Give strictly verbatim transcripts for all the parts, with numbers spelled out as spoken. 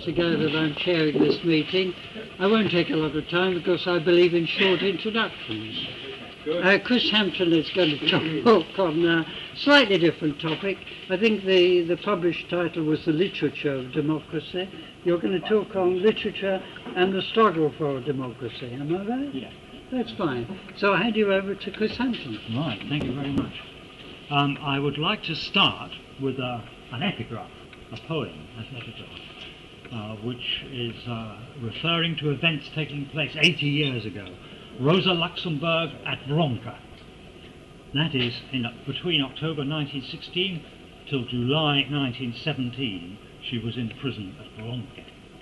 ago that I'm chairing this meeting. I won't take a lot of time because I believe in short introductions. Uh, Chris Hampton is going to talk on a slightly different topic. I think the, the published title was The Literature of Democracy. You're going to talk on literature and the struggle for democracy. Am I right? Yeah. That's fine. So I'll hand you over to Chris Hampton. Right, thank you very much. Um, I would like to start with uh, an epigraph, a poem as an epigraph, uh, which is uh, referring to events taking place eighty years ago. Rosa Luxemburg at Wronke. That is, in, uh, between October nineteen sixteen till July nineteen seventeen, she was in prison at Wronke.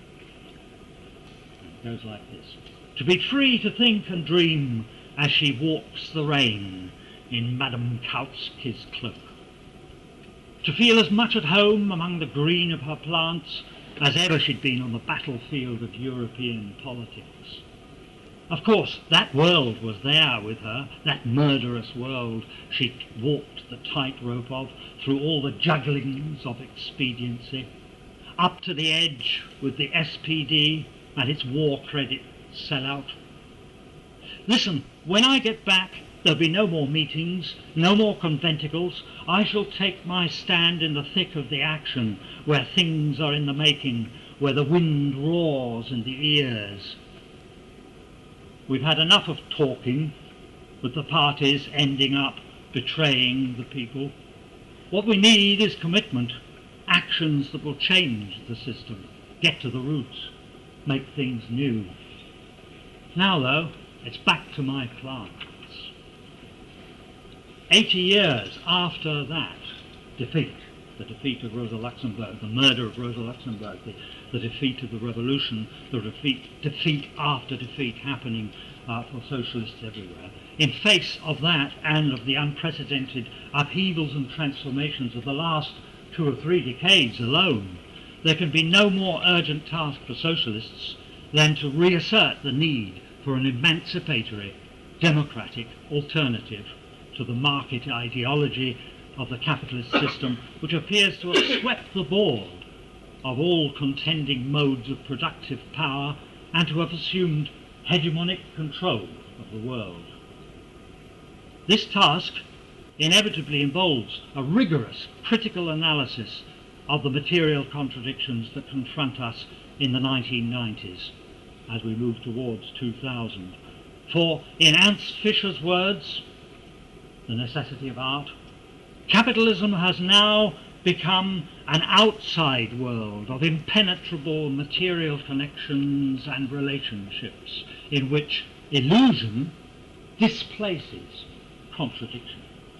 It goes like this. To be free to think and dream as she walks the rain in Madame Kautsky's cloak. To feel as much at home among the green of her plants as ever she'd been on the battlefield of European politics. Of course, that world was there with her, that murderous world she walked the tightrope of through all the jugglings of expediency, up to the edge with the S P D and its war credit sellout. Listen, when I get back, there'll be no more meetings, no more conventicles. I shall take my stand in the thick of the action, where things are in the making, where the wind roars in the ears. We've had enough of talking, with the parties ending up betraying the people. What we need is commitment, actions that will change the system, get to the roots, make things new. Now, though, it's back to my plants. Eighty years after that defeat, the defeat of Rosa Luxemburg, the murder of Rosa Luxemburg, the, the defeat of the revolution, the defeat, defeat after defeat happening uh, for socialists everywhere. In face of that and of the unprecedented upheavals and transformations of the last two or three decades alone, there can be no more urgent task for socialists than to reassert the need for an emancipatory, democratic alternative to the market ideology of the capitalist system, which appears to have swept the board of all contending modes of productive power and to have assumed hegemonic control of the world. This task inevitably involves a rigorous critical analysis of the material contradictions that confront us in the nineteen nineties as we move towards two thousand. For, in Ernst Fischer's words, The Necessity of Art, capitalism has now become an outside world of impenetrable material connections and relationships in which illusion displaces contradiction.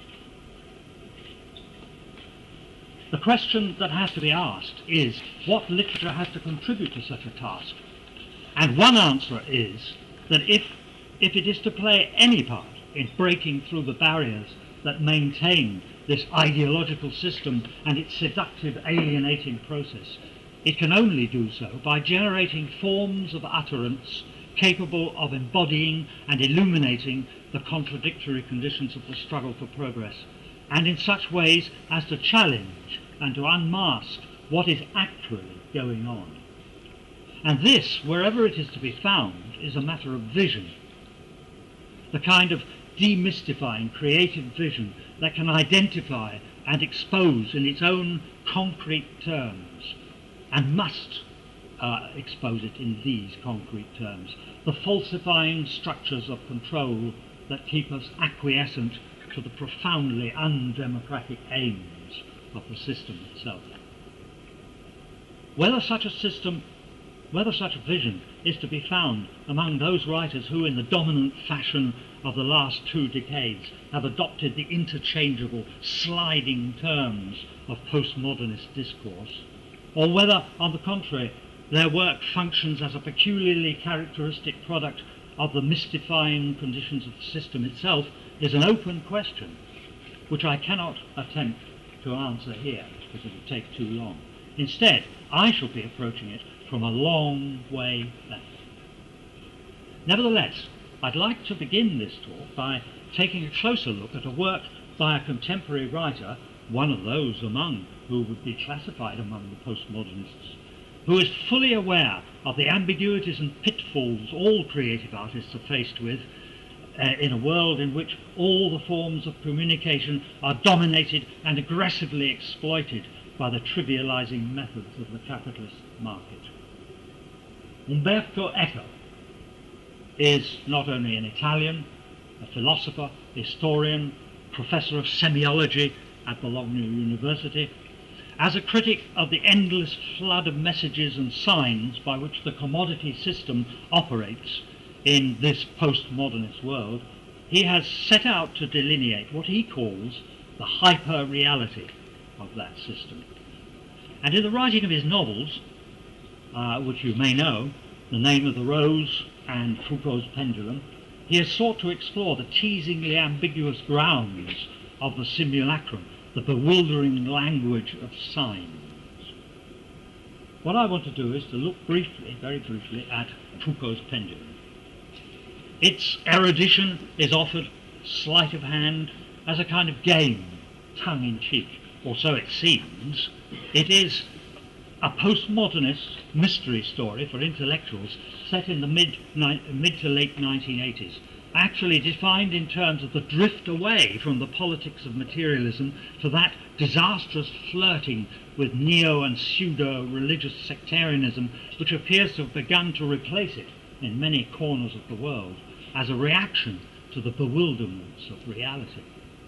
The question that has to be asked is what literature has to contribute to such a task. And one answer is that if, if it is to play any part in breaking through the barriers that maintain this ideological system and its seductive alienating process, it can only do so by generating forms of utterance capable of embodying and illuminating the contradictory conditions of the struggle for progress, and in such ways as to challenge and to unmask what is actually going on. And this, wherever it is to be found, is a matter of vision, the kind of demystifying creative vision that can identify and expose in its own concrete terms, and must uh, expose it in these concrete terms, the falsifying structures of control that keep us acquiescent to the profoundly undemocratic aims of the system itself. Whether such a system Whether such a vision is to be found among those writers who, in the dominant fashion of the last two decades, have adopted the interchangeable, sliding terms of postmodernist discourse, or whether, on the contrary, their work functions as a peculiarly characteristic product of the mystifying conditions of the system itself, is an open question, which I cannot attempt to answer here, because it would take too long. Instead, I shall be approaching it from a long way back. Nevertheless, I'd like to begin this talk by taking a closer look at a work by a contemporary writer, one of those among who would be classified among the postmodernists, who is fully aware of the ambiguities and pitfalls all creative artists are faced with uh, in a world in which all the forms of communication are dominated and aggressively exploited by the trivializing methods of the capitalist market. Umberto Eco is not only an Italian, a philosopher, historian, professor of semiology at Bologna University. As a critic of the endless flood of messages and signs by which the commodity system operates in this postmodernist world, he has set out to delineate what he calls the hyper-reality of that system. And in the writing of his novels, uh, which you may know, The Name of the Rose and Foucault's Pendulum, he has sought to explore the teasingly ambiguous grounds of the simulacrum, the bewildering language of signs. What I want to do is to look briefly, very briefly, at Foucault's Pendulum. Its erudition is offered sleight of hand as a kind of game, tongue-in-cheek, or so it seems. It is a postmodernist mystery story for intellectuals set in the mid, mid to late nineteen eighties, actually defined in terms of the drift away from the politics of materialism to that disastrous flirting with neo and pseudo-religious sectarianism which appears to have begun to replace it in many corners of the world as a reaction to the bewilderments of reality.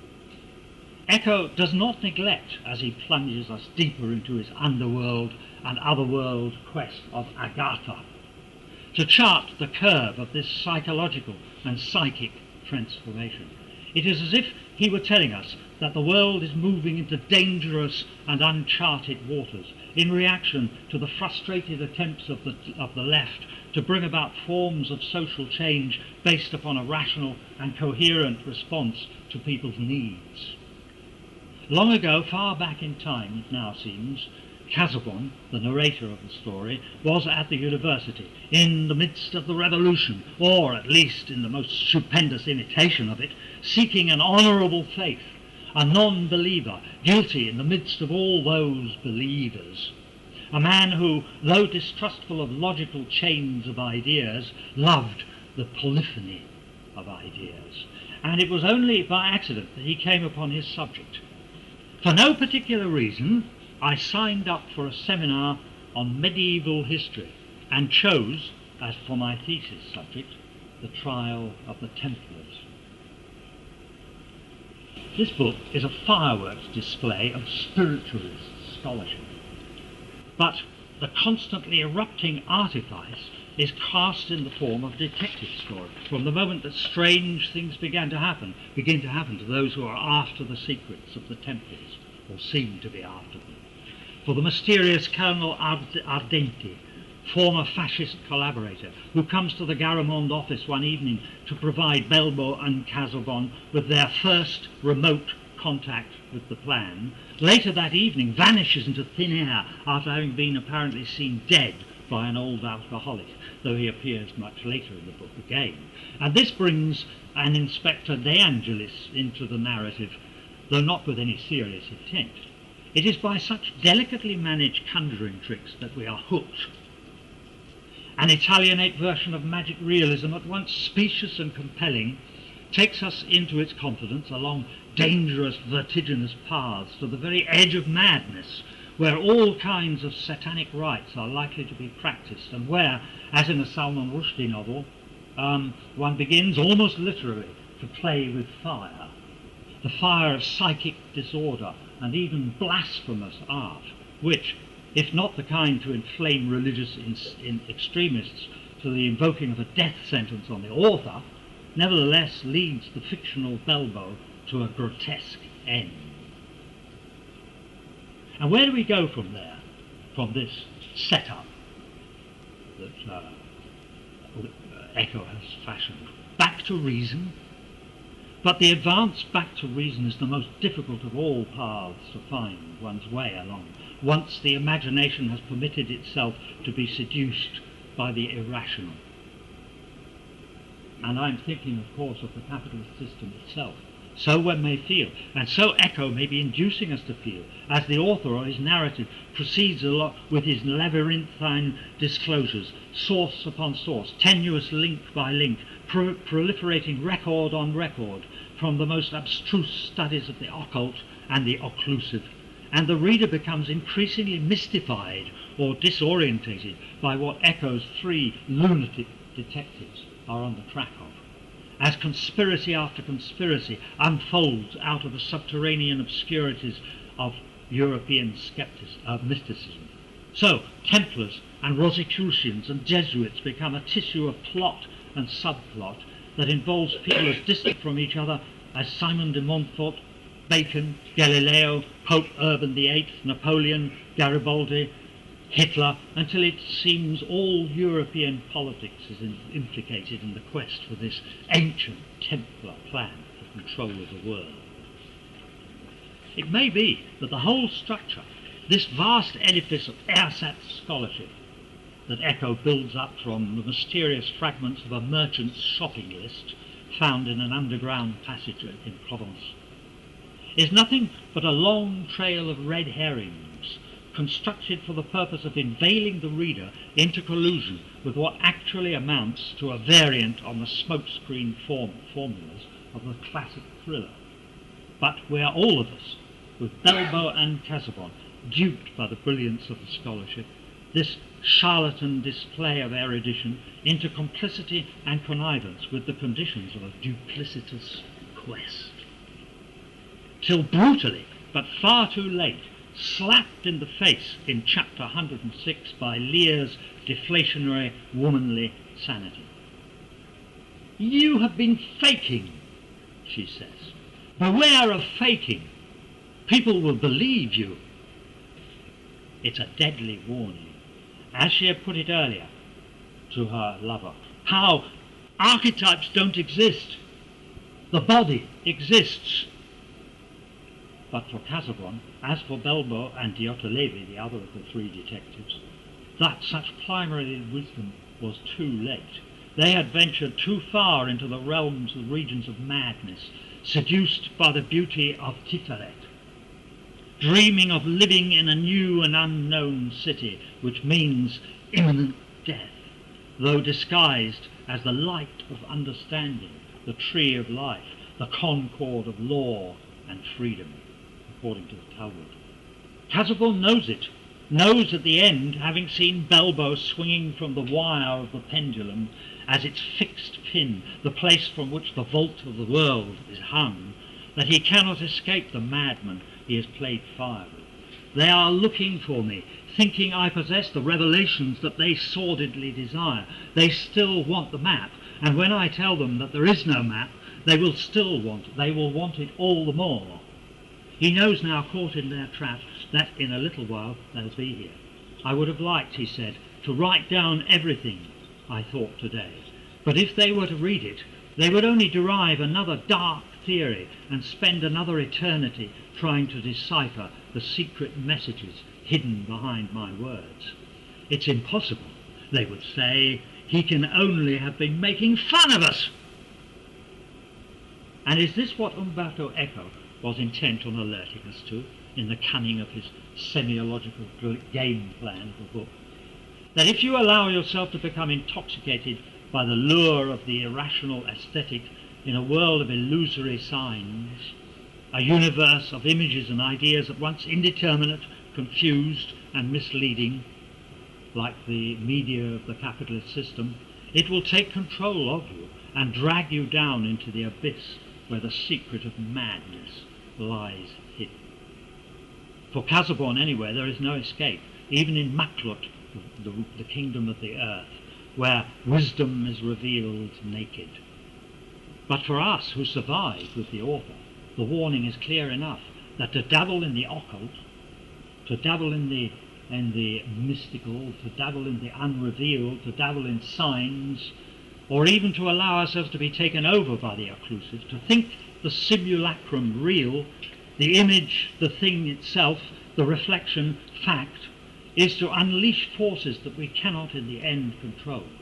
Eco does not neglect, as he plunges us deeper into his underworld and otherworld quest of Agatha, to chart the curve of this psychological and psychic transformation. It is as if he were telling us that the world is moving into dangerous and uncharted waters in reaction to the frustrated attempts of the, of the left to bring about forms of social change based upon a rational and coherent response to people's needs. Long ago, far back in time, it now seems, Casaubon, the narrator of the story, was at the university, in the midst of the revolution, or at least in the most stupendous imitation of it, seeking an honourable faith, a non-believer, guilty in the midst of all those believers. A man who, though distrustful of logical chains of ideas, loved the polyphony of ideas. And it was only by accident that he came upon his subject. For no particular reason, I signed up for a seminar on medieval history and chose, as for my thesis subject, the trial of the Templars. This book is a fireworks display of spiritualist scholarship, but the constantly erupting artifice is cast in the form of detective story from the moment that strange things began to happen, begin to happen to those who are after the secrets of the Templars, or seem to be after them. For the mysterious Colonel Ardenti, former fascist collaborator, who comes to the Garamond office one evening to provide Belbo and Casaubon with their first remote contact with the plan, later that evening vanishes into thin air after having been apparently seen dead by an old alcoholic, though he appears much later in the book again. And this brings an Inspector De Angelis into the narrative, though not with any serious intent. It is by such delicately managed conjuring tricks that we are hooked. An Italianate version of magic realism, at once specious and compelling, takes us into its confidence along dangerous, vertiginous paths to the very edge of madness, where all kinds of satanic rites are likely to be practiced, and where, as in a Salman Rushdie novel, um, one begins almost literally to play with fire, the fire of psychic disorder and even blasphemous art, which, if not the kind to inflame religious in, in extremists to the invoking of a death sentence on the author, nevertheless leads the fictional Belbo to a grotesque end. And where do we go from there, from this setup that uh, Eco has fashioned? Back to reason? But the advance back to reason is the most difficult of all paths to find one's way along, once the imagination has permitted itself to be seduced by the irrational. And I'm thinking, of course, of the capitalist system itself, So one may feel, and so Eco may be inducing us to feel, as the author of his narrative proceeds along with his labyrinthine disclosures, source upon source, tenuous link by link, pro proliferating record on record, from the most abstruse studies of the occult and the occlusive, and the reader becomes increasingly mystified or disorientated by what Eco's three lunatic detectives are on the track of, as conspiracy after conspiracy unfolds out of the subterranean obscurities of European skepticism, uh, mysticism. So Templars and Rosicrucians and Jesuits become a tissue of plot and subplot that involves people as distant from each other as Simon de Montfort, Bacon, Galileo, Pope Urban the Eighth, Napoleon, Garibaldi, Hitler, until it seems all European politics is in, implicated in the quest for this ancient Templar plan for control of the world. It may be that the whole structure, this vast edifice of ersatz scholarship that Eco builds up from the mysterious fragments of a merchant's shopping list found in an underground passage in Provence, is nothing but a long trail of red herrings, constructed for the purpose of inveigling the reader into collusion with what actually amounts to a variant on the smokescreen form formulas of the classic thriller, but where all of us, with Belbo and Casaubon, duped by the brilliance of the scholarship, this charlatan display of erudition, into complicity and connivance with the conditions of a duplicitous quest, till brutally, but far too late, slapped in the face in chapter one hundred and six by Lear's deflationary womanly sanity. "You have been faking," she says. "Beware of faking. People will believe you." It's a deadly warning, as she had put it earlier to her lover. How archetypes don't exist. The body exists. But for Casaubon, as for Belbo and Diottelevi, the other of the three detectives, that such primary wisdom was too late. They had ventured too far into the realms, the regions of madness, seduced by the beauty of Tiferet, dreaming of living in a new and unknown city, which means imminent death, though disguised as the light of understanding, the tree of life, the concord of law and freedom, according to the Talmud. Casaubon knows it, knows at the end, having seen Belbo swinging from the wire of the pendulum as its fixed pin, the place from which the vault of the world is hung, that he cannot escape the madman he has played fire with. They are looking for me, thinking I possess the revelations that they sordidly desire. They still want the map, and when I tell them that there is no map, they will still want it. They will want it all the more. He knows now, caught in their trap, that in a little while they'll be here. I would have liked, he said, to write down everything I thought today. But if they were to read it, they would only derive another dark theory and spend another eternity trying to decipher the secret messages hidden behind my words. It's impossible, they would say. He can only have been making fun of us. And is this what Umberto Eco was intent on alerting us to in the cunning of his semiological game plan of the book? That if you allow yourself to become intoxicated by the lure of the irrational aesthetic in a world of illusory signs, a universe of images and ideas at once indeterminate, confused and misleading, like the media of the capitalist system, it will take control of you and drag you down into the abyss where the secret of madness lies hidden. For Casaubon, anyway, there is no escape, even in Maklut, the, the, the kingdom of the earth, where wisdom is revealed naked. But for us who survive with the author, the warning is clear enough that to dabble in the occult, to dabble in the, in the mystical, to dabble in the unrevealed, to dabble in signs, or even to allow ourselves to be taken over by the occlusive, to think the simulacrum real, the image, the thing itself, the reflection, fact, is to unleash forces that we cannot in the end control.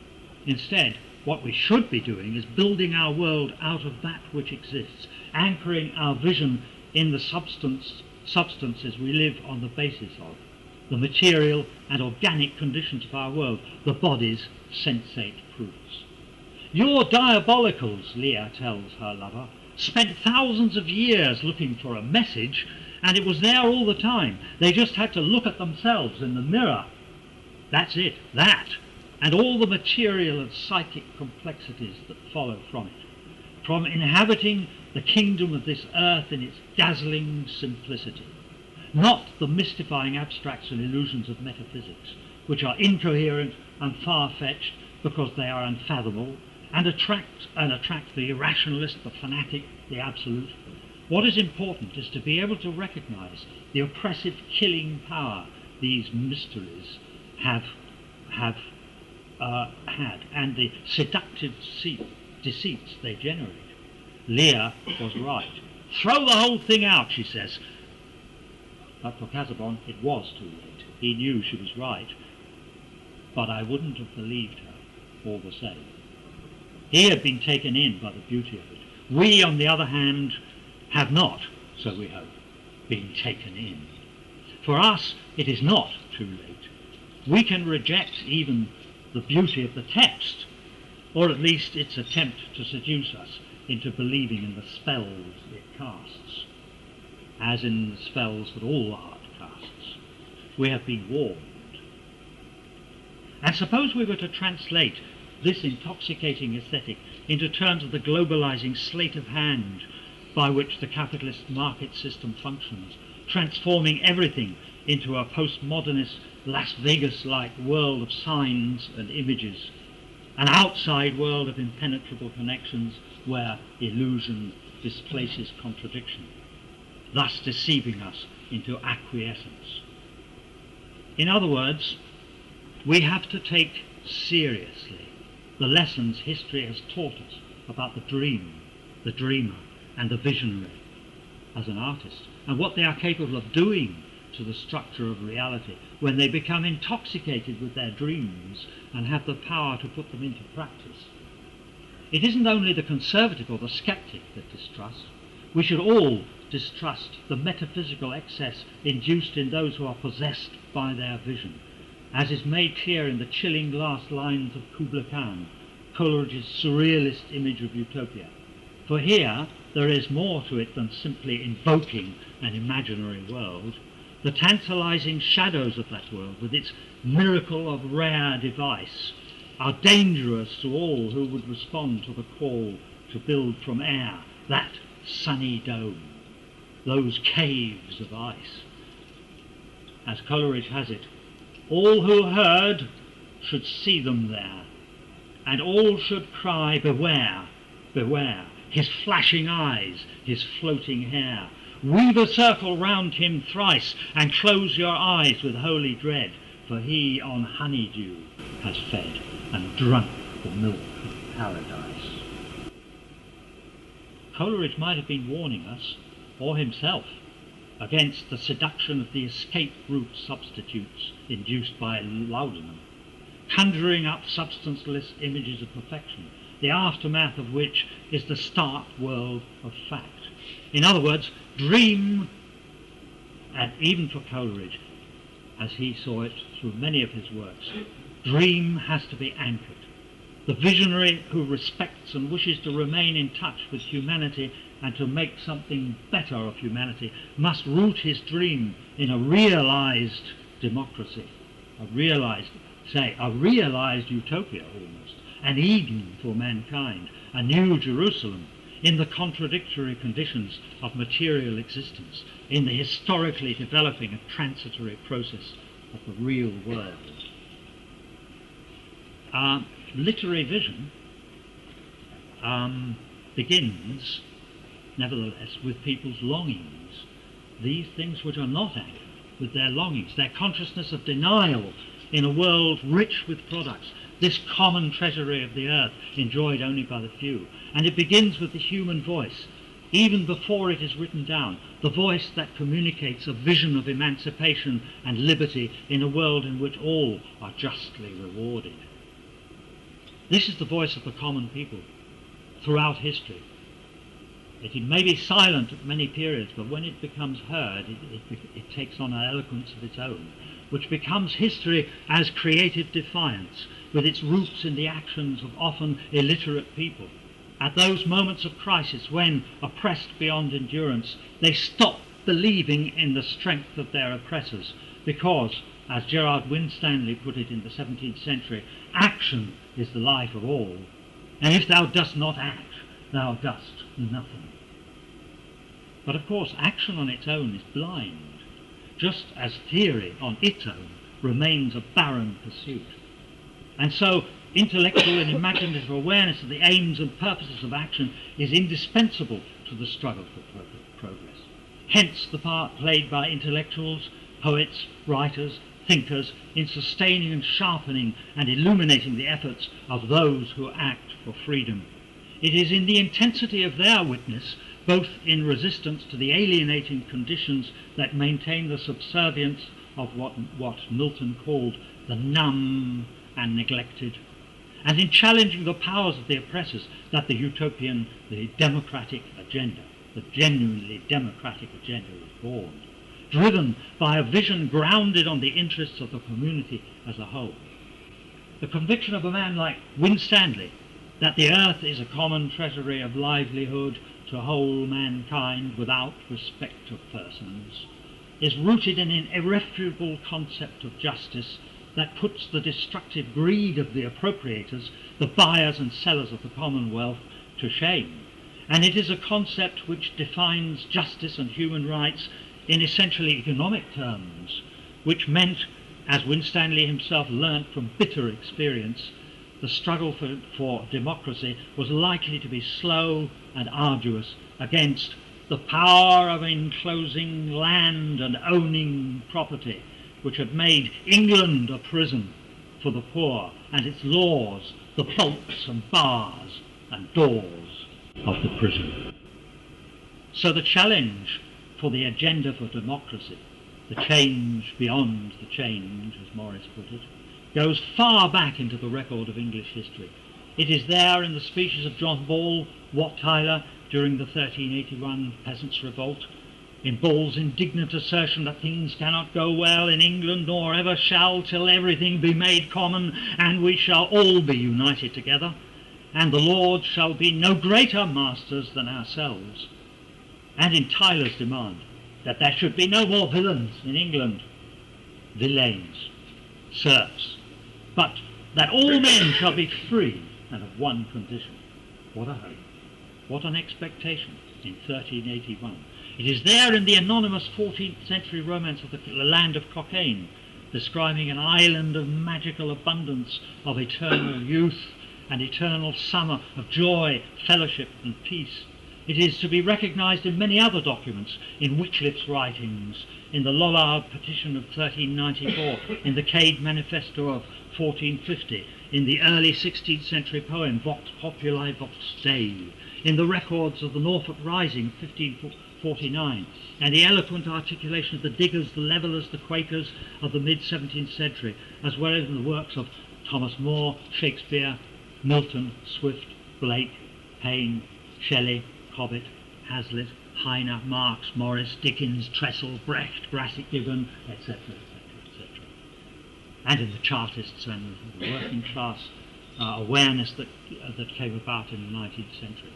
Instead, what we should be doing is building our world out of that which exists, anchoring our vision in the substance, substances we live on the basis of, the material and organic conditions of our world, the body's sensate proofs. Your diabolicals, Leah tells her lover, spent thousands of years looking for a message, and it was there all the time. They just had to look at themselves in the mirror. That's it, that, and all the material and psychic complexities that follow from it, from inhabiting the kingdom of this earth in its dazzling simplicity, not the mystifying abstracts and illusions of metaphysics, which are incoherent and far-fetched because they are unfathomable, and attract and attract the irrationalist, the fanatic, the absolute. What is important is to be able to recognize the oppressive killing power these mysteries have have uh, had, and the seductive deceit, deceits they generate. Leah was right. Throw the whole thing out, she says. But for Casaubon, it was too late. He knew she was right, but I wouldn't have believed her all the same. He had been taken in by the beauty of it. We, on the other hand, have not, so we hope, been taken in. For us, it is not too late. We can reject even the beauty of the text, or at least its attempt to seduce us into believing in the spells it casts, as in the spells that all art casts. We have been warned. And suppose we were to translate this intoxicating aesthetic into terms of the globalizing sleight of hand by which the capitalist market system functions, transforming everything into a postmodernist Las Vegas-like world of signs and images, an outside world of impenetrable connections where illusion displaces contradiction, thus deceiving us into acquiescence. In other words, we have to take seriously the lessons history has taught us about the dream, the dreamer, and the visionary as an artist, and what they are capable of doing to the structure of reality when they become intoxicated with their dreams and have the power to put them into practice. It isn't only the conservative or the skeptic that distrust. We should all distrust the metaphysical excess induced in those who are possessed by their vision, as is made clear in the chilling last lines of Kubla Khan, Coleridge's surrealist image of utopia. For here there is more to it than simply invoking an imaginary world. The tantalizing shadows of that world, with its miracle of rare device, are dangerous to all who would respond to the call to build from air that sunny dome, those caves of ice. As Coleridge has it, all who heard should see them there, and all should cry, beware, beware, his flashing eyes, his floating hair. Weave a circle round him thrice, and close your eyes with holy dread, for he on honeydew has fed and drunk the milk of paradise. Coleridge might have been warning us, or himself, against the seduction of the escape route substitutes induced by laudanum, conjuring up substanceless images of perfection, the aftermath of which is the stark world of fact. In other words, dream, and even for Coleridge, as he saw it through many of his works, dream has to be anchored. The visionary who respects and wishes to remain in touch with humanity and to make something better of humanity must root his dream in a realized democracy, a realized, say, a realized utopia almost, an Eden for mankind, a new Jerusalem, in the contradictory conditions of material existence, in the historically developing and transitory process of the real world. Uh, literary vision um, begins, nevertheless, with people's longings, these things which are not anchored, with their longings, their consciousness of denial in a world rich with products, this common treasury of the earth enjoyed only by the few. And it begins with the human voice, even before it is written down, the voice that communicates a vision of emancipation and liberty in a world in which all are justly rewarded. This is the voice of the common people throughout history. It may be silent at many periods, but when it becomes heard, it, it, it takes on an eloquence of its own, which becomes history as creative defiance, with its roots in the actions of often illiterate people. At those moments of crisis when, oppressed beyond endurance, they stop believing in the strength of their oppressors, because, as Gerard Winstanley put it in the seventeenth century, action is the life of all, and if thou dost not act, thou dost nothing. But of course, action on its own is blind, just as theory on its own remains a barren pursuit. And so, intellectual and imaginative awareness of the aims and purposes of action is indispensable to the struggle for pro- progress. Hence the part played by intellectuals, poets, writers, thinkers in sustaining and sharpening and illuminating the efforts of those who act for freedom. It is in the intensity of their witness, both in resistance to the alienating conditions that maintain the subservience of what, what Milton called the numb and neglected, and in challenging the powers of the oppressors, that the utopian, the democratic agenda, the genuinely democratic agenda is born, driven by a vision grounded on the interests of the community as a whole. The conviction of a man like Winstanley that the earth is a common treasury of livelihood to whole mankind without respect of persons is rooted in an irrefutable concept of justice that puts the destructive greed of the appropriators, the buyers and sellers of the commonwealth, to shame. And it is a concept which defines justice and human rights in essentially economic terms, which meant, as Winstanley himself learnt from bitter experience, the struggle for, for democracy was likely to be slow and arduous against the power of enclosing land and owning property, which had made England a prison for the poor, and its laws the bolts and bars and doors of the prison. So the challenge for the agenda for democracy, the change beyond the change, as Morris put it, goes far back into the record of English history. It is there in the speeches of John Ball, Wat Tyler, during the thirteen eighty-one Peasants' Revolt, in Ball's indignant assertion that things cannot go well in England, nor ever shall, till everything be made common, and we shall all be united together, and the Lord shall be no greater masters than ourselves. And in Tyler's demand that there should be no more villains in England, villains, serfs, but that all men shall be free, and of one condition. What a hope, what an expectation in thirteen eighty-one. It is there in the anonymous fourteenth century romance of the Land of Cockaigne, describing an island of magical abundance, of eternal youth and eternal summer, of joy, fellowship and peace. It is to be recognised in many other documents, in Wycliffe's writings, in the Lollard petition of thirteen ninety-four, in the Cade Manifesto of fourteen fifty, in the early sixteenth century poem Vox Populi Vox Dei, in the records of the Norfolk Rising fifteen forty-nine, and the eloquent articulation of the diggers, the levellers, the Quakers of the mid-seventeenth century, as well as in the works of Thomas More, Shakespeare, Milton, Swift, Blake, Paine, Shelley, Cobbett, Hazlitt, Heine, Marx, Morris, Dickens, Tressel, Brecht, Brassic Gibbon, et cetera, et cetera, et cetera. And in the Chartists and the working class uh, awareness that, uh, that came about in the nineteenth century.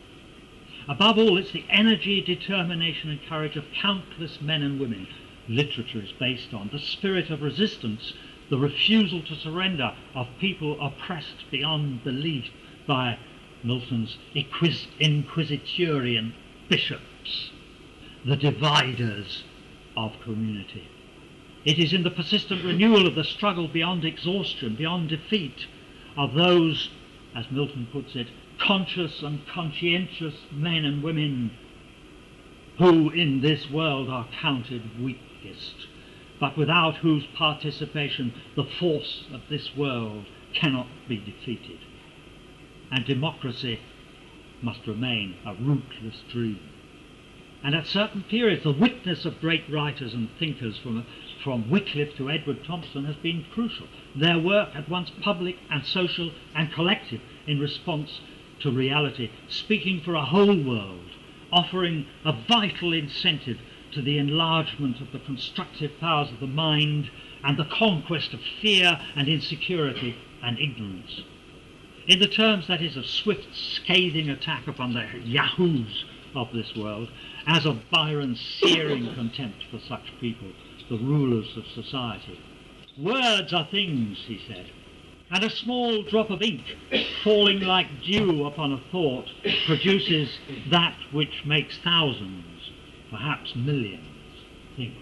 Above all, it's the energy, determination and courage of countless men and women literature is based on, the spirit of resistance, the refusal to surrender of people oppressed beyond belief by Milton's inquis- inquisitorian bishops, the dividers of community. It is in the persistent renewal of the struggle beyond exhaustion, beyond defeat, of those, as Milton puts it, conscious and conscientious men and women who in this world are counted weakest, but without whose participation the force of this world cannot be defeated. And democracy must remain a rootless dream. And at certain periods, the witness of great writers and thinkers from from Wycliffe to Edward Thompson has been crucial. Their work, at once public and social and collective in response to reality, speaking for a whole world, offering a vital incentive to the enlargement of the constructive powers of the mind and the conquest of fear and insecurity and ignorance. In the terms, that is, of swift, scathing attack upon the yahoos of this world, as of Byron's searing contempt for such people, the rulers of society. Words are things, he said, and a small drop of ink falling like dew upon a thought produces that which makes thousands, perhaps millions, think.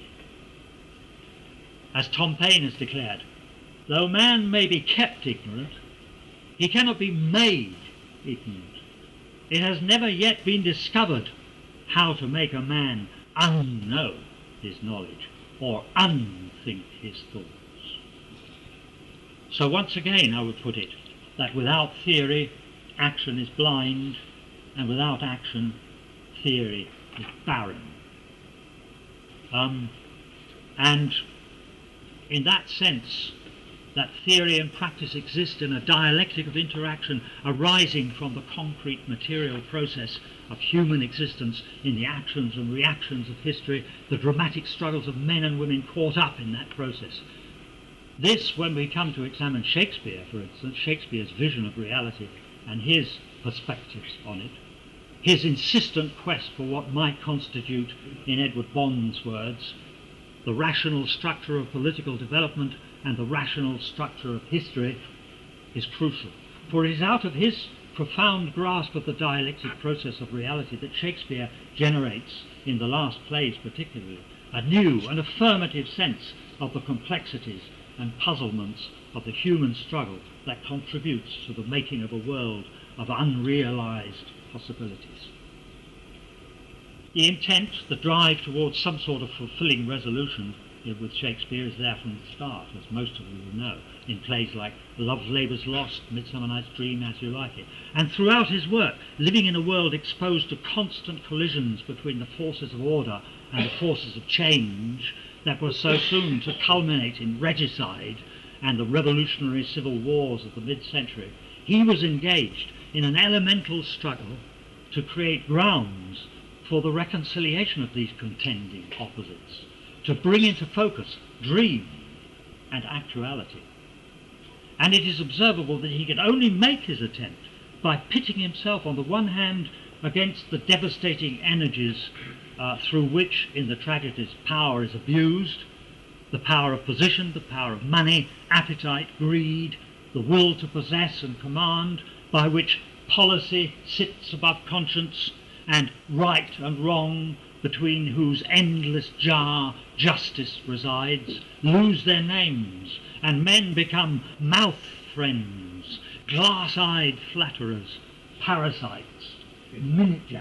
As Tom Paine has declared, though man may be kept ignorant, he cannot be made ignorant. It has never yet been discovered how to make a man unknow his knowledge or unthink his thoughts. So once again I would put it that without theory, action is blind, and without action, theory is barren. Um, and in that sense, that theory and practice exist in a dialectic of interaction arising from the concrete material process of human existence in the actions and reactions of history, the dramatic struggles of men and women caught up in that process. This, when we come to examine Shakespeare, for instance, Shakespeare's vision of reality and his perspectives on it, his insistent quest for what might constitute, in Edward Bond's words, the rational structure of political development and the rational structure of history, is crucial. For it is out of his profound grasp of the dialectic process of reality that Shakespeare generates, in the last plays particularly, a new and affirmative sense of the complexities and puzzlements of the human struggle that contributes to the making of a world of unrealized possibilities. The intent, the drive towards some sort of fulfilling resolution with Shakespeare is there from the start, as most of you will know, in plays like Love's Labour's Lost, Midsummer Night's Dream, As You Like It. And throughout his work, living in a world exposed to constant collisions between the forces of order and the forces of change that were so soon to culminate in regicide and the revolutionary civil wars of the mid-century, he was engaged in an elemental struggle to create grounds for the reconciliation of these contending opposites, to bring into focus dream and actuality. And it is observable that he could only make his attempt by pitting himself on the one hand against the devastating energies uh, through which in the tragedies power is abused, the power of position, the power of money, appetite, greed, the will to possess and command, by which policy sits above conscience, and right and wrong, between whose endless jar justice resides, lose their names, and men become mouth friends, glass-eyed flatterers, parasites, minute-jacks.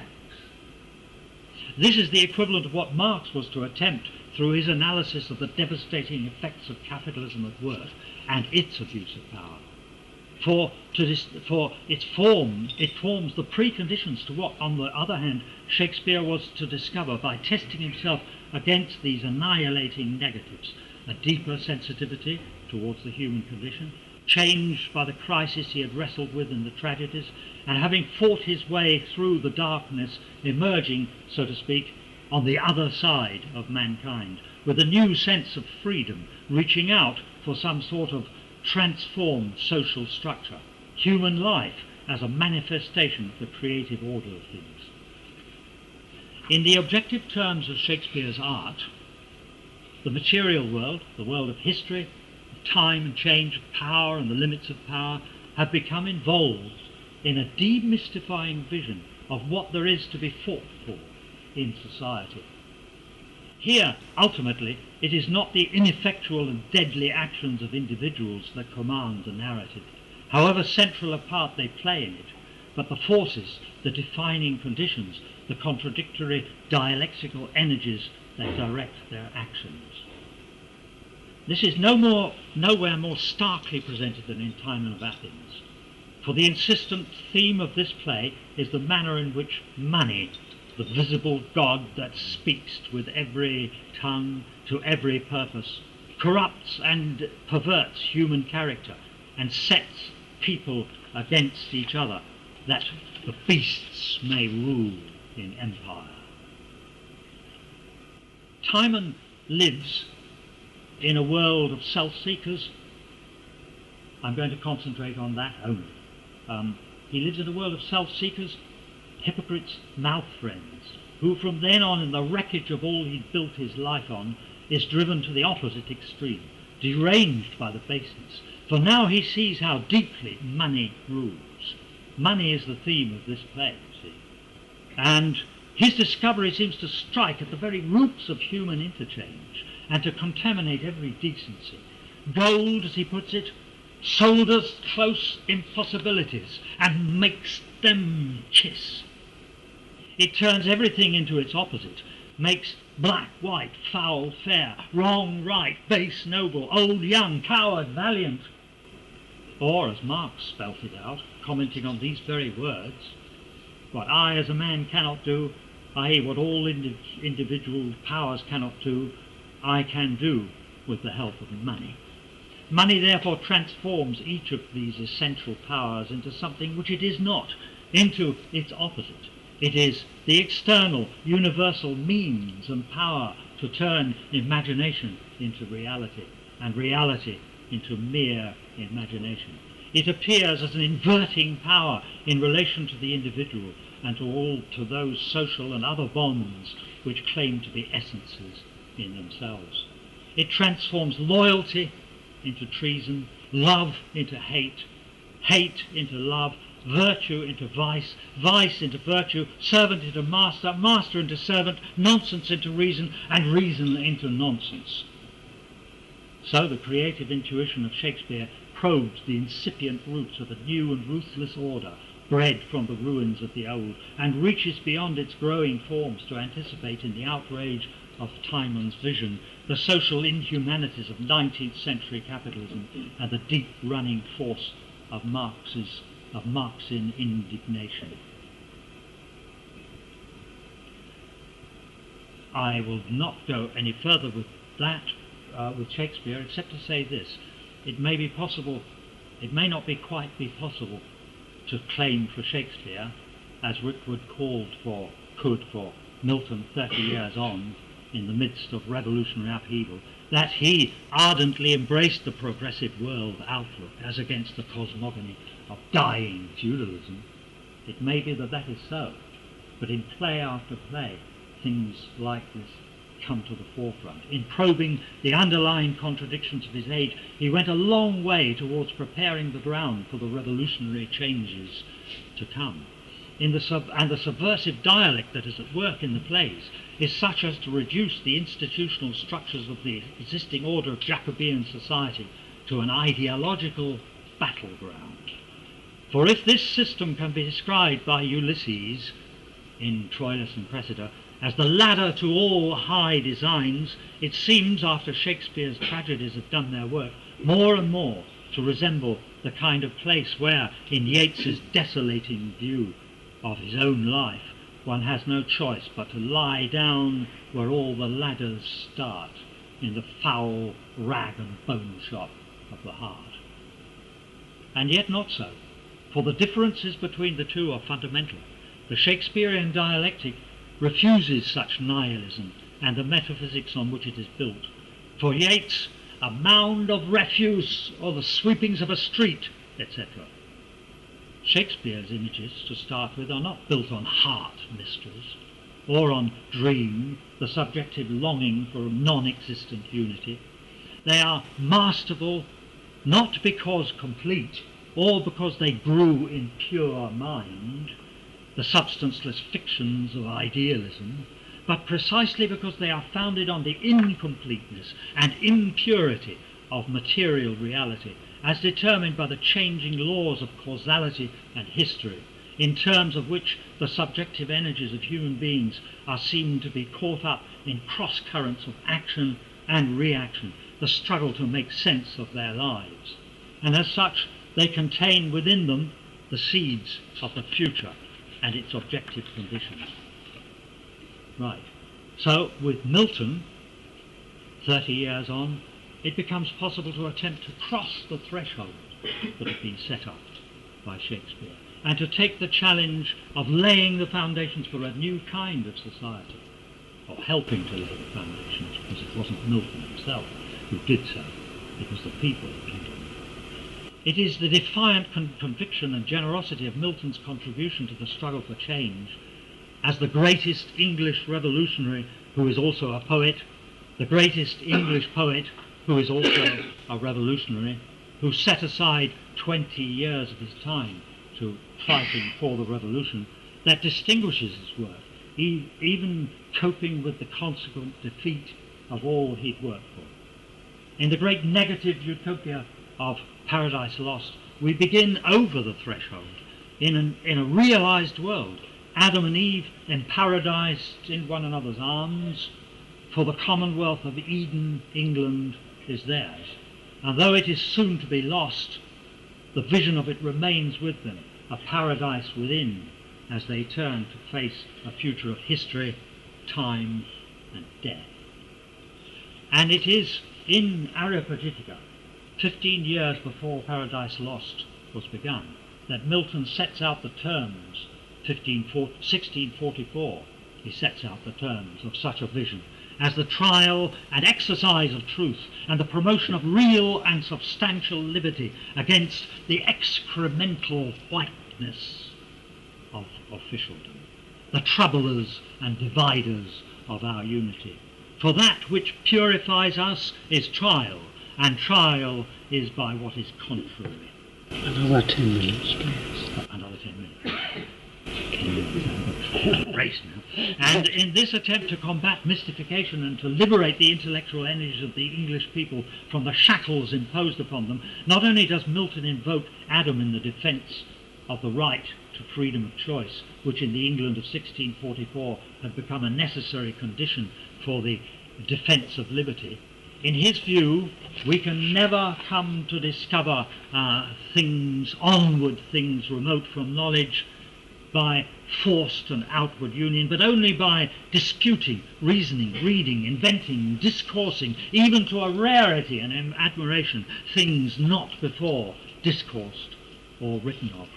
This is the equivalent of what Marx was to attempt through his analysis of the devastating effects of capitalism at work and its abuse of power. For, to this, for its form, it forms the preconditions to what, on the other hand, Shakespeare was to discover by testing himself against these annihilating negatives: a deeper sensitivity towards the human condition, changed by the crisis he had wrestled with in the tragedies, and having fought his way through the darkness, emerging, so to speak, on the other side of mankind, with a new sense of freedom, reaching out for some sort of transformed social structure, human life as a manifestation of the creative order of things. In the objective terms of Shakespeare's art, the material world, the world of history, of time and change, of power and the limits of power, have become involved in a demystifying vision of what there is to be fought for in society. Here, ultimately, it is not the ineffectual and deadly actions of individuals that command the narrative, however central a part they play in it, but the forces, the defining conditions, the contradictory dialectical energies that direct their actions. This is no more, nowhere more starkly presented than in Timon of Athens, for the insistent theme of this play is the manner in which money, the visible God that speaks with every tongue, to every purpose, corrupts and perverts human character, and sets people against each other, that the beasts may rule in empire. Timon lives in a world of self-seekers. I'm going to concentrate on that only. Um, he lives in a world of self-seekers, hypocrites, mouth friends, who from then on, in the wreckage of all he'd built his life on, is driven to the opposite extreme, deranged by the baseness. For now he sees how deeply money rules. Money is the theme of this play, you see. And his discovery seems to strike at the very roots of human interchange and to contaminate every decency. Gold, as he puts it, solders close impossibilities and makes them chiss. It turns everything into its opposite, makes black white, foul fair, wrong right, base noble, old young, coward valiant. Or, as Marx spelt it out, commenting on these very words, what I as a man cannot do, that is what all indi individual powers cannot do, I can do with the help of money. Money therefore transforms each of these essential powers into something which it is not, into its opposite. It is the external, universal means and power to turn imagination into reality, and reality into mere imagination. It appears as an inverting power in relation to the individual and to all to those social and other bonds which claim to be essences in themselves. It transforms loyalty into treason, love into hate, hate into love, virtue into vice, vice into virtue, servant into master, master into servant, nonsense into reason, and reason into nonsense. So the creative intuition of Shakespeare probes the incipient roots of a new and ruthless order, bred from the ruins of the old, and reaches beyond its growing forms to anticipate in the outrage of Timon's vision the social inhumanities of nineteenth century capitalism and the deep running force of Marx's of Marxian indignation. I will not go any further with that, uh, with Shakespeare, except to say this. It may be possible, it may not be quite be possible to claim for Shakespeare, as Rookwood called for, could for Milton thirty years on, in the midst of revolutionary upheaval, that he ardently embraced the progressive world outlook as against the cosmogony of dying feudalism. It may be that that is so, but in play after play, things like this come to the forefront. In probing the underlying contradictions of his age, he went a long way towards preparing the ground for the revolutionary changes to come. In the sub and the subversive dialect that is at work in the plays is such as to reduce the institutional structures of the existing order of Jacobean society to an ideological battleground. For if this system can be described by Ulysses in Troilus and Cressida as the ladder to all high designs, it seems, after Shakespeare's tragedies have done their work, more and more to resemble the kind of place where, in Yeats's desolating view of his own life, one has no choice but to lie down where all the ladders start, in the foul rag and bone shop of the heart. And yet not so, for the differences between the two are fundamental. The Shakespearean dialectic refuses such nihilism and the metaphysics on which it is built. For Yeats, a mound of refuse or the sweepings of a street, et cetera. Shakespeare's images, to start with, are not built on heart mysteries, or on dream, the subjective longing for a non-existent unity. They are masterful not because complete, or because they grew in pure mind, the substanceless fictions of idealism, but precisely because they are founded on the incompleteness and impurity of material reality, as determined by the changing laws of causality and history, in terms of which the subjective energies of human beings are seen to be caught up in cross-currents of action and reaction, the struggle to make sense of their lives. And as such, they contain within them the seeds of the future and its objective conditions. Right. So, with Milton, Thirty years on, it becomes possible to attempt to cross the threshold that had been set up by Shakespeare, and to take the challenge of laying the foundations for a new kind of society, or helping to lay the foundations, because it wasn't Milton himself who did so, it was the people of England. It is the defiant con- conviction and generosity of Milton's contribution to the struggle for change, as the greatest English revolutionary who is also a poet, the greatest English poet who is also a revolutionary, who set aside twenty years of his time to fighting for the revolution, that distinguishes his work, e- even coping with the consequent defeat of all he'd worked for. In the great negative utopia of Paradise Lost, we begin over the threshold in, an, in a realized world. Adam and Eve in paradise in one another's arms, for the commonwealth of Eden, England, is theirs. And though it is soon to be lost, the vision of it remains with them, a paradise within, as they turn to face a future of history, time, and death. And it is in Areopagitica, fifteen years before Paradise Lost was begun, that Milton sets out the terms, sixteen forty-four, he sets out the terms of such a vision as the trial and exercise of truth and the promotion of real and substantial liberty against the excremental whiteness of officialdom, the troublers and dividers of our unity. For that which purifies us is trial, and trial is by what is contrary. Another ten minutes, please. Another ten minutes. Race now. And in this attempt to combat mystification and to liberate the intellectual energies of the English people from the shackles imposed upon them, not only does Milton invoke Adam in the defence of the right to freedom of choice, which in the England of sixteen forty-four had become a necessary condition for the defence of liberty. In his view, we can never come to discover uh, things, onward things remote from knowledge, by forced and outward union, but only by disputing, reasoning, reading, inventing, discoursing, even to a rarity and admiration, things not before discoursed or written of.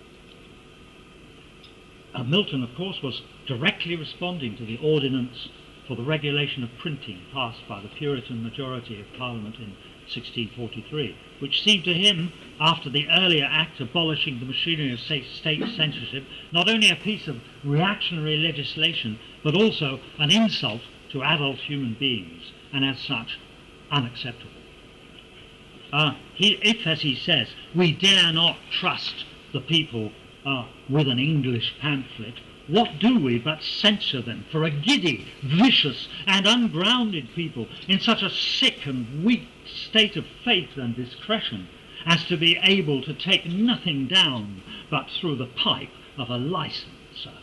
Uh, Milton, of course, was directly responding to the ordinance for the regulation of printing passed by the Puritan majority of Parliament in sixteen forty-three, which seemed to him, after the earlier act abolishing the machinery of state censorship, not only a piece of reactionary legislation, but also an insult to adult human beings, and as such, unacceptable. Uh, he, if, as he says, we dare not trust the people uh, with an English pamphlet, what do we but censure them for a giddy, vicious, and ungrounded people in such a sick and weak state of faith and discretion as to be able to take nothing down but through the pipe of a licenser?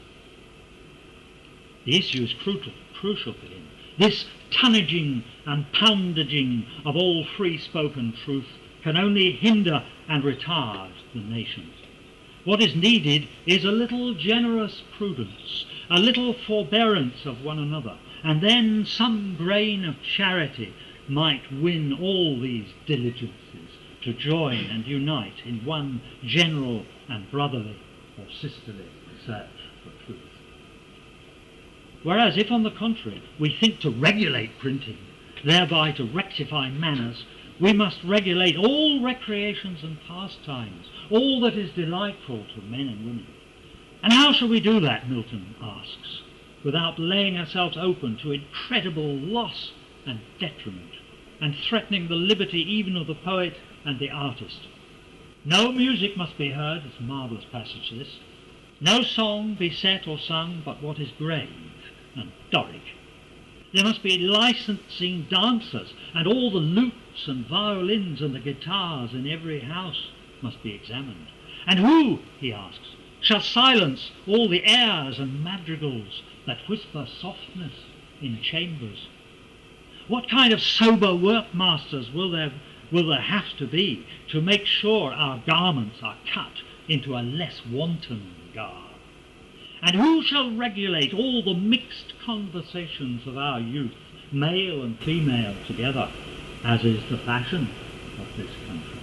The issue is crucial, crucial for him. This tonnaging and poundaging of all free-spoken truth can only hinder and retard the nation. What is needed is a little generous prudence, a little forbearance of one another, and then some grain of charity might win all these diligences to join and unite in one general and brotherly or sisterly search for truth. Whereas if, on the contrary, we think to regulate printing, thereby to rectify manners, we must regulate all recreations and pastimes, all that is delightful to men and women. And how shall we do that, Milton asks, without laying ourselves open to incredible loss and detriment, and threatening the liberty even of the poet and the artist? No music must be heard, it's a marvellous passage this. No song be set or sung but what is grave and Doric. There must be licensing dancers, and all the lutes and violins and the guitars in every house must be examined. And who, he asks, shall silence all the airs and madrigals that whisper softness in chambers? What kind of sober workmasters will there, will there have to be to make sure our garments are cut into a less wanton garb? And who shall regulate all the mixed conversations of our youth male and female together, as is the fashion of this country.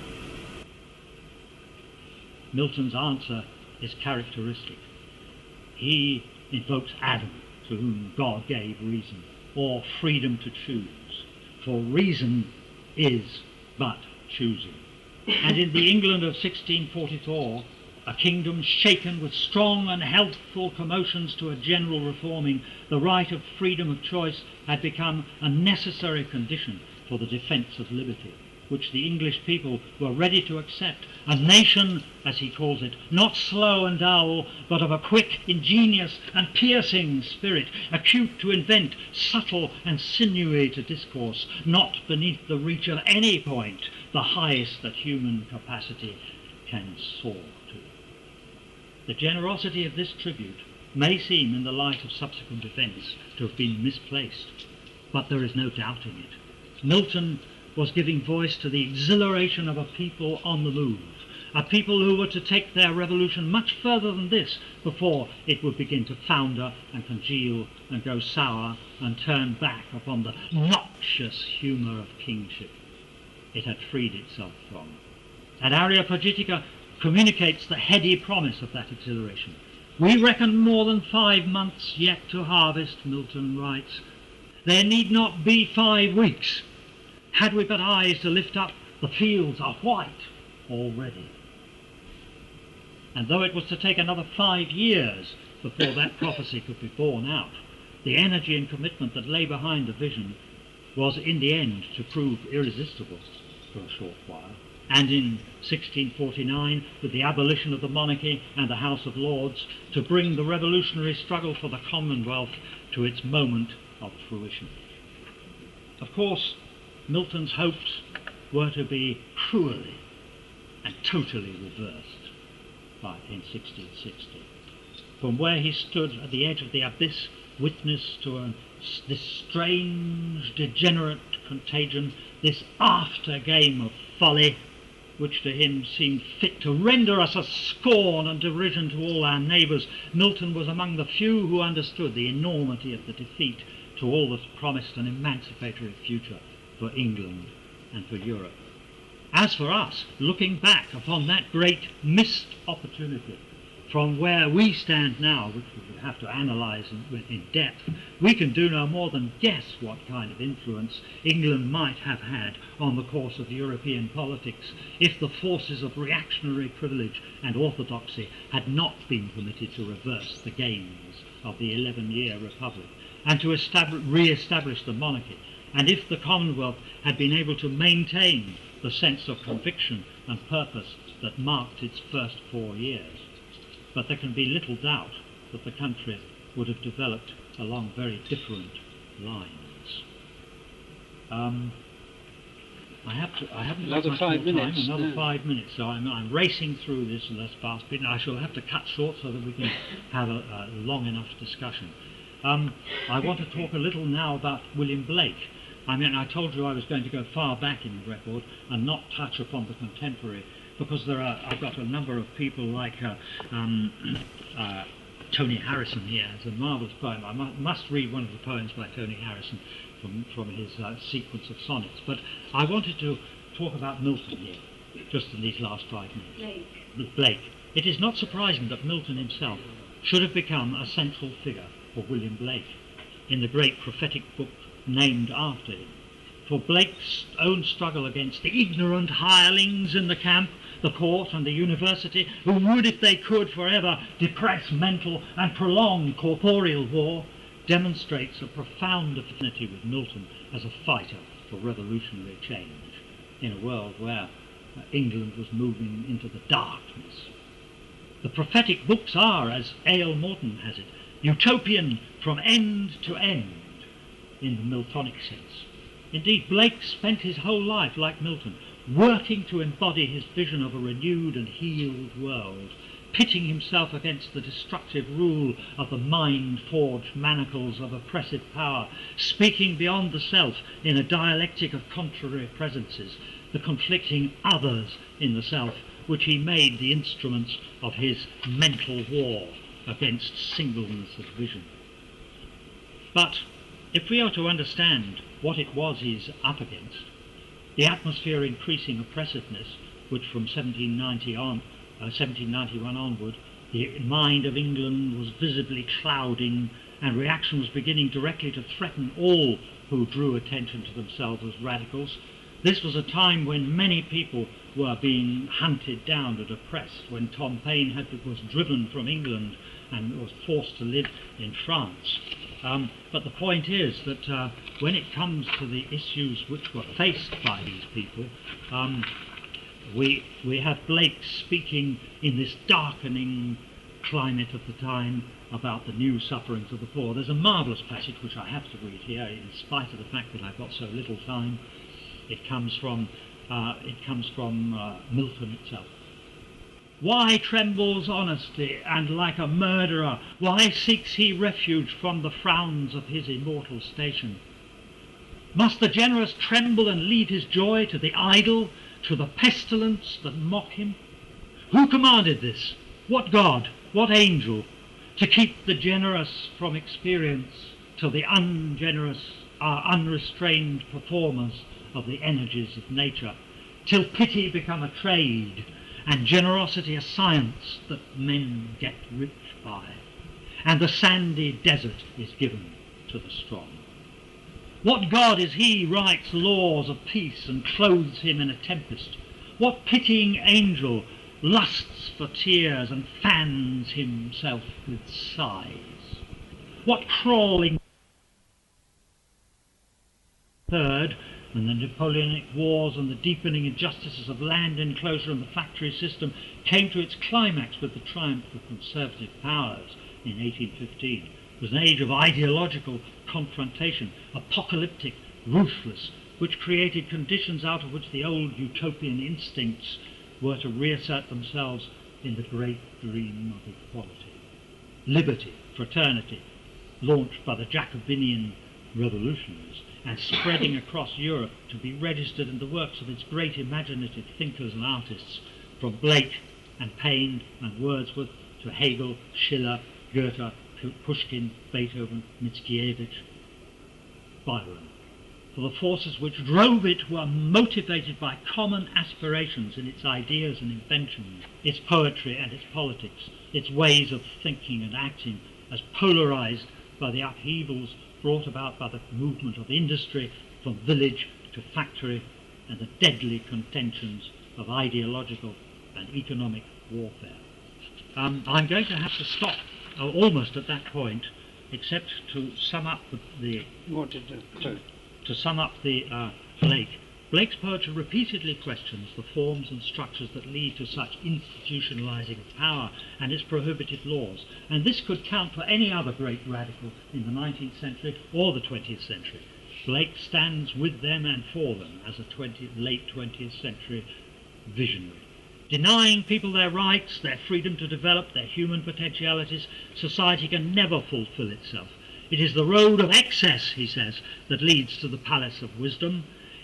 Milton's answer is characteristic. He invokes Adam, to whom God gave reason, or freedom to choose, for reason is but choosing. And in the England of sixteen forty-four, a kingdom shaken with strong and healthful commotions to a general reforming, the right of freedom of choice had become a necessary condition for the defence of liberty, which the English people were ready to accept. A nation, as he calls it, not slow and dull, but of a quick, ingenious and piercing spirit, acute to invent, subtle and sinewy to discourse, not beneath the reach of any point the highest that human capacity can soar to. The generosity of this tribute may seem, in the light of subsequent events, to have been misplaced, but there is no doubting it. Milton was giving voice to the exhilaration of a people on the move, a people who were to take their revolution much further than this before it would begin to founder and congeal and go sour and turn back upon the noxious humour of kingship it had freed itself from. And Areopagitica communicates the heady promise of that exhilaration. We reckon more than five months yet to harvest, Milton writes. There need not be five weeks. Had we but eyes to lift up, the fields are white already. And though it was to take another five years before that prophecy could be borne out, the energy and commitment that lay behind the vision was in the end to prove irresistible for a short while. And in sixteen forty-nine, with the abolition of the monarchy and the House of Lords, to bring the revolutionary struggle for the Commonwealth to its moment of fruition. Of course, Milton's hopes were to be cruelly and totally reversed by in sixteen sixty. From where he stood at the edge of the abyss, witness to a, this strange, degenerate contagion, this after game of folly, which to him seemed fit to render us a scorn and derision to all our neighbours, Milton was among the few who understood the enormity of the defeat to all that promised an emancipatory future for England and for Europe. As for us, looking back upon that great missed opportunity, from where we stand now, which we would have to analyse in, in depth, we can do no more than guess what kind of influence England might have had on the course of European politics if the forces of reactionary privilege and orthodoxy had not been permitted to reverse the gains of the eleven-year republic and to establish, re-establish the monarchy, and if the Commonwealth had been able to maintain the sense of conviction and purpose that marked its first four years. But there can be little doubt that the country would have developed along very different lines. Um, I have to. I haven't got Another much five more time. minutes, Another no. five minutes. So I'm, I'm racing through this less fast bit, and I shall have to cut short so that we can have a, a long enough discussion. Um, I want to talk a little now about William Blake. I mean, I told you I was going to go far back in the record and not touch upon the contemporary, because there are, I've got a number of people like uh, um, uh, Tony Harrison here. It's a marvellous poem. I mu must read one of the poems by Tony Harrison from, from his uh, sequence of sonnets. But I wanted to talk about Milton here, just in these last five minutes. Blake. Blake. It is not surprising that Milton himself should have become a central figure for William Blake in the great prophetic book named after him. For Blake's own struggle against the ignorant hirelings in the camp, the court and the university, who would, if they could, forever depress mental and prolong corporeal war, demonstrates a profound affinity with Milton as a fighter for revolutionary change in a world where uh, England was moving into the darkness. The prophetic books are, as A L Morton has it, utopian from end to end in the Miltonic sense. Indeed, Blake spent his whole life, like Milton, working to embody his vision of a renewed and healed world, pitting himself against the destructive rule of the mind-forged manacles of oppressive power, speaking beyond the self in a dialectic of contrary presences, the conflicting others in the self, which he made the instruments of his mental war against singleness of vision. But if we are to understand what it was he's up against, the atmosphere increasing oppressiveness, which from seventeen ninety on, uh, seventeen ninety-one onward, the mind of England was visibly clouding, and reaction was beginning directly to threaten all who drew attention to themselves as radicals. This was a time when many people were being hunted down and oppressed, when Tom Paine had, was driven from England and was forced to live in France. Um, but the point is that uh, when it comes to the issues which were faced by these people, um, we, we have Blake speaking in this darkening climate of the time about the new sufferings of the poor. There's a marvellous passage which I have to read here, in spite of the fact that I've got so little time. It comes from, uh, it comes from uh, Milton itself. Why trembles honesty, and like a murderer, why seeks he refuge from the frowns of his immortal station? Must the generous tremble and leave his joy to the idle, to the pestilence that mock him? Who commanded this? What God, what angel, to keep the generous from experience, till the ungenerous are unrestrained performers of the energies of nature, till pity become a trade, and generosity a science that men get rich by, and the sandy desert is given to the strong? What God is he writes laws of peace and clothes him in a tempest? What pitying angel lusts for tears and fans himself with sighs? What crawling third, when the Napoleonic Wars and the deepening injustices of land enclosure and the factory system came to its climax with the triumph of conservative powers in eighteen fifteen, it was an age of ideological confrontation, apocalyptic, ruthless, which created conditions out of which the old utopian instincts were to reassert themselves in the great dream of equality. Liberty, fraternity, launched by the Jacobinian revolutionaries and spreading across Europe to be registered in the works of its great imaginative thinkers and artists, from Blake and Paine and Wordsworth to Hegel, Schiller, Goethe, Pushkin, Beethoven, Mickiewicz, Byron. For the forces which drove it were motivated by common aspirations in its ideas and inventions, its poetry and its politics, its ways of thinking and acting, as polarized by the upheavals brought about by the movement of industry from village to factory and the deadly contentions of ideological and economic warfare. Um, I'm going to have to stop uh, almost at that point, except to sum up the, the What did it do? to sum up the uh, Blake. Blake's poetry repeatedly questions the forms and structures that lead to such institutionalizing of power and its prohibitive laws, and this could count for any other great radical in the nineteenth century or the twentieth century. Blake stands with them and for them as a twentieth, late twentieth century visionary. Denying people their rights, their freedom to develop their human potentialities, society can never fulfill itself. It is the road of excess, he says, that leads to the palace of wisdom.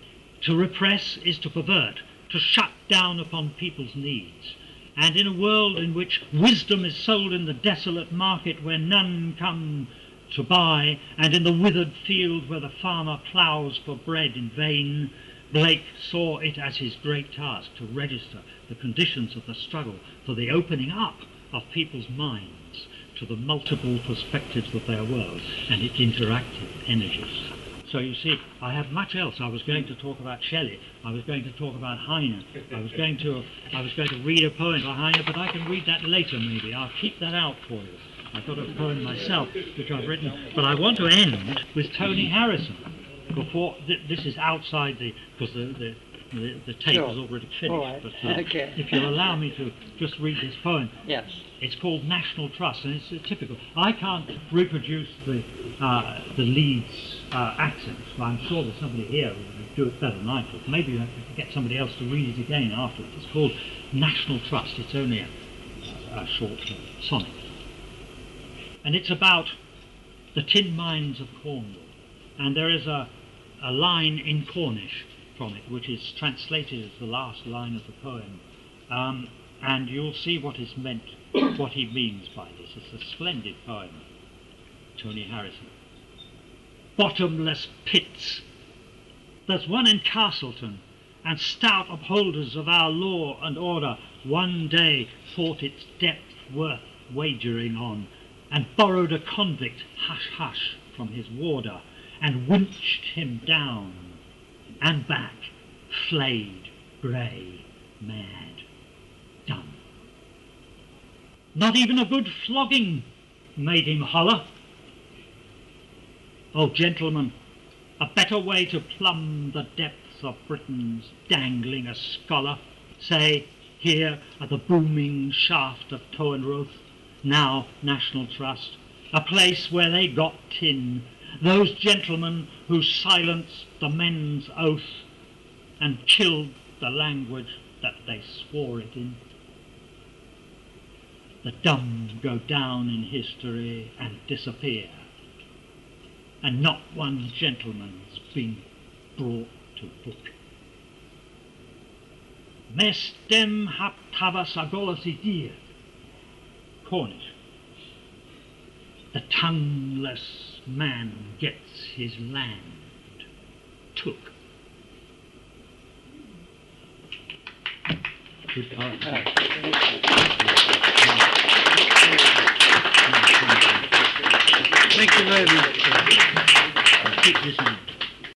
To repress is to pervert, to shut down upon people's needs. And in a world in which wisdom is sold in the desolate market where none come to buy, and in the withered field where the farmer ploughs for bread in vain, Blake saw it as his great task to register the conditions of the struggle for the opening up of people's minds to the multiple perspectives of their world and its interactive energies. So you see, I have much else. I was going to talk about Shelley. I was going to talk about Heine. I was going to, I was going to read a poem by Heine, but I can read that later maybe. I'll keep that out for you. I've got a poem myself which I've written, but I want to end with Tony Harrison. Before th this is outside the, because the, the the the tape Sure. is already finished. All right. But uh, Okay. if you'll allow me to just read this poem. Yes. It's called National Trust, and it's uh, typical. I can't reproduce the uh, the Leeds uh, accents, but I'm sure there's somebody here who would do it better than I could. Maybe I could get somebody else to read it again afterwards. It's called National Trust. It's only a, a short uh, sonnet. And it's about the tin mines of Cornwall. And there is a, a line in Cornish from it, which is translated as the last line of the poem. Um, and you'll see what is meant, what he means by this. It's a splendid poem, Tony Harrison. bottomless pits. There's one in Castleton, and stout upholders of our law and order one day thought its depth worth wagering on, and borrowed a convict hush-hush from his warder, and winched him down and back, flayed, grey, mad, dumb. Not even a good flogging made him holler. Oh, gentlemen, a better way to plumb the depths of Britain's dangling a scholar, say, here at the booming shaft of Towenroth, now National Trust, a place where they got tin, those gentlemen who silenced the men's oath and killed the language that they swore it in. The dumb go down in history and disappear, and not one gentleman's been brought to book. Mes dem hap tavas agolas idir, Cornish. The tongueless man gets his land took. Good part. Thank you very much. I'll keep this